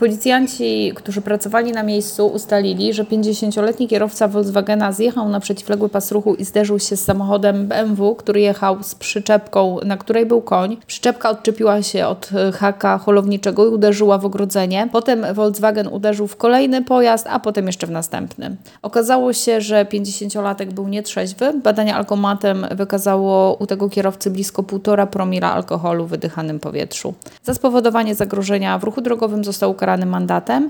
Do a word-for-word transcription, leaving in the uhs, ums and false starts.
Policjanci, którzy pracowali na miejscu, ustalili, że pięćdziesięcioletni kierowca Volkswagena zjechał na przeciwległy pas ruchu i zderzył się z samochodem B M W, który jechał z przyczepką, na której był koń. Przyczepka odczepiła się od haka holowniczego i uderzyła w ogrodzenie. Potem Volkswagen uderzył w kolejny pojazd, a potem jeszcze w następny. Okazało się, że pięćdziesięciolatek był nietrzeźwy. Badanie alkomatem wykazało u tego kierowcy blisko półtora promila alkoholu w wydychanym powietrzu. Za spowodowanie zagrożenia w ruchu drogowym został ukarany mandatem.